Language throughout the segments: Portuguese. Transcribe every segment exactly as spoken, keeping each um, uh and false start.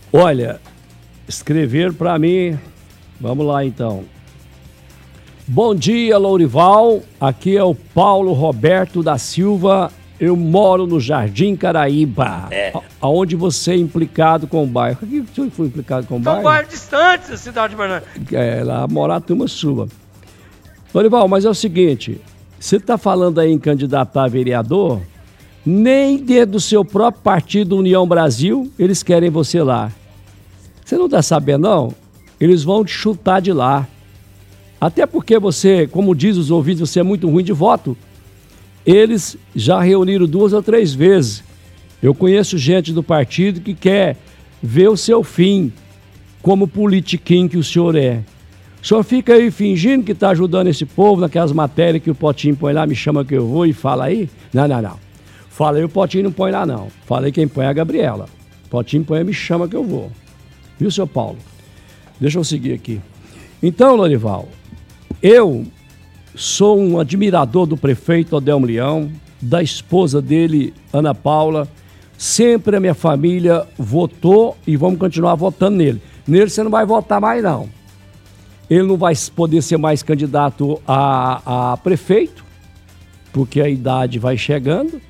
Olha, escrever para mim, vamos lá então. Bom dia, Lourival, aqui é o Paulo Roberto da Silva, eu moro no Jardim Caraíba, É. aonde você é implicado com o bairro. Aqui você foi implicado com o bairro? São bairros distantes da cidade de Bernardo. É, lá morar a turma sua. Lourival, mas é o seguinte, você está falando aí em candidatar a vereador, nem dentro do seu próprio partido União Brasil, eles querem você lá. Você não está sabendo, não? Eles vão te chutar de lá. Até porque você, como diz os ouvintes, você é muito ruim de voto. Eles já reuniram duas ou três vezes. Eu conheço gente do partido que quer ver o seu fim, como politiquinho que o senhor é. O senhor fica aí fingindo que está ajudando esse povo naquelas matérias que o Potinho põe lá, me chama que eu vou e fala aí. Não, não, não. Fala aí, o Potinho não põe lá, não. Fala aí, quem põe é a Gabriela. Potinho põe, me chama que eu vou. Viu, seu Paulo? Deixa eu seguir aqui. Então, Lourival, eu sou um admirador do prefeito Adelmo Leão, da esposa dele, Ana Paula. Sempre a minha família votou e vamos continuar votando nele. Nele você não vai votar mais, não. Ele não vai poder ser mais candidato a, a prefeito, porque a idade vai chegando.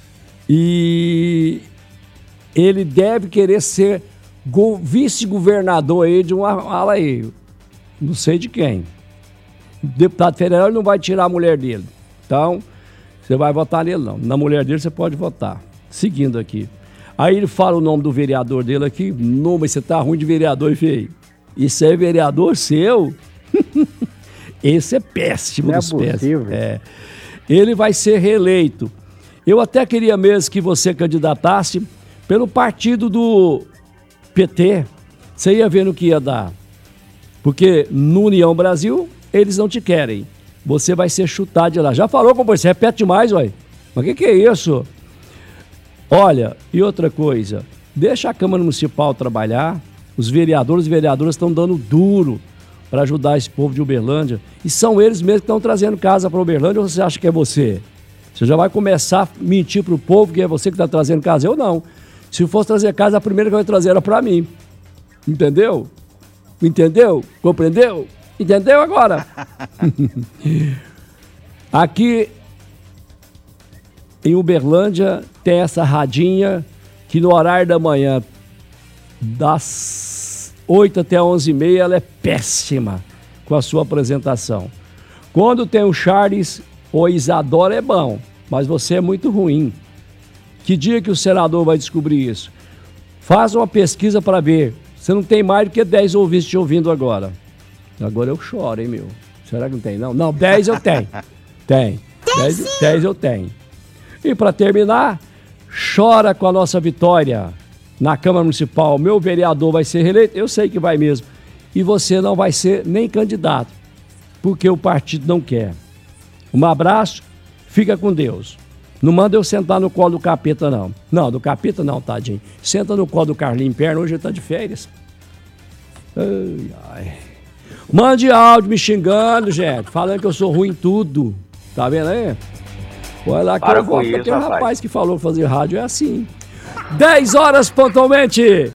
E ele deve querer ser go- vice-governador aí de uma ala aí. Não sei de quem. O deputado federal não vai tirar a mulher dele. Então, você vai votar nele não. Na mulher dele você pode votar. Seguindo aqui. Aí ele fala o nome do vereador dele aqui. Não, mas você tá ruim de vereador, feio. Isso é vereador seu? Esse é péssimo Não é dos péssimos. possível. É. Ele vai ser reeleito. Eu até queria mesmo que você candidatasse pelo partido do P T. Você ia ver no que ia dar. Porque no União Brasil, eles não te querem. Você vai ser chutado de lá. Já falou, companheiro, você repete demais, ué. Mas o que, que é isso? Olha, e outra coisa, deixa a Câmara Municipal trabalhar. Os vereadores e vereadoras estão dando duro para ajudar esse povo de Uberlândia. E são eles mesmos que estão trazendo casa para Uberlândia, ou você acha que é você? Você já vai começar a mentir para o povo que é você que está trazendo casa? Eu não. Se fosse trazer casa, a primeira que eu ia trazer era para mim. Entendeu? Entendeu? Compreendeu? Entendeu agora? Aqui em Uberlândia tem essa radinha que no horário da manhã, das oito até onze e meia, ela é péssima com a sua apresentação. Quando tem o Charles ou Isadora é bom, mas você é muito ruim. Que dia que o senador vai descobrir isso? Faz uma pesquisa para ver. Você não tem mais do que dez ouvintes te ouvindo agora. Agora eu choro, hein, meu? Será que não tem, não? Não, dez eu tenho. Tem. dez eu tenho. E para terminar, chora com a nossa vitória na Câmara Municipal. Meu vereador vai ser reeleito? Eu sei que vai mesmo. E você não vai ser nem candidato, porque o partido não quer. Um abraço, fica com Deus. Não manda eu sentar no colo do capeta, não. Não, do capeta não, tadinho. Senta no colo do Carlinhos Perna, hoje ele tá de férias. Ai, ai. Mande áudio me xingando, gente, falando que eu sou ruim em tudo. Tá vendo aí? Olha lá que Para eu com gosto, isso, porque o rapaz. rapaz que falou fazer rádio é assim. dez horas pontualmente.